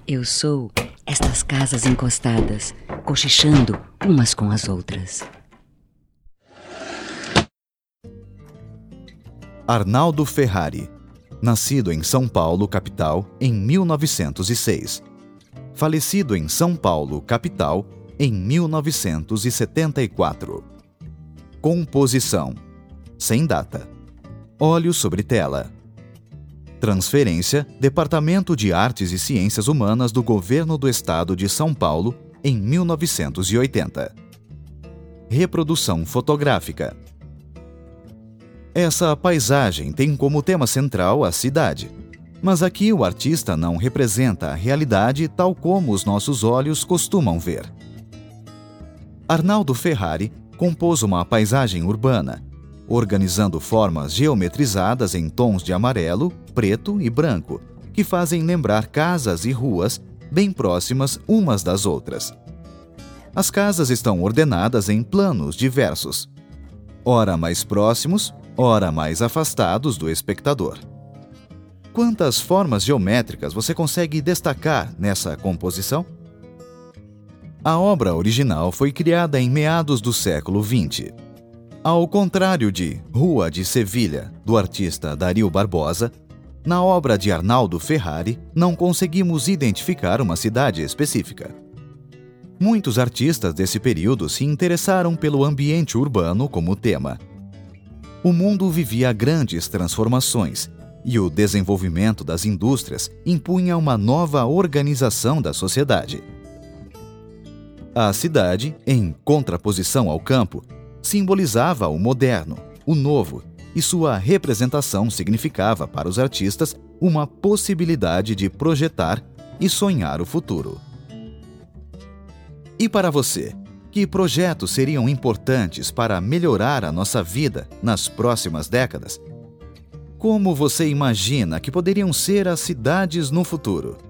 Eu sou estas casas encostadas, cochichando umas com as outras. Arnaldo Ferrari, nascido em São Paulo, capital, em 1906. Falecido em São Paulo, capital, em 1974. Composição: sem data. Óleo sobre tela. Transferência: Departamento de Artes e Ciências Humanas do Governo do Estado de São Paulo, em 1980. Reprodução fotográfica. Essa paisagem tem como tema central a cidade, mas aqui o artista não representa a realidade tal como os nossos olhos costumam ver. Arnaldo Ferrari compôs uma paisagem urbana, organizando formas geometrizadas em tons de amarelo, preto e branco, que fazem lembrar casas e ruas bem próximas umas das outras. As casas estão ordenadas em planos diversos, ora mais próximos, ora mais afastados do espectador. Quantas formas geométricas você consegue destacar nessa composição? A obra original foi criada em meados do século XX. Ao contrário de Rua de Sevilha, do artista Dario Barbosa, na obra de Arnaldo Ferrari não conseguimos identificar uma cidade específica. Muitos artistas desse período se interessaram pelo ambiente urbano como tema. O mundo vivia grandes transformações e o desenvolvimento das indústrias impunha uma nova organização da sociedade. A cidade, em contraposição ao campo, simbolizava o moderno, o novo, e sua representação significava para os artistas uma possibilidade de projetar e sonhar o futuro. E para você? Que projetos seriam importantes para melhorar a nossa vida nas próximas décadas? Como você imagina que poderiam ser as cidades no futuro?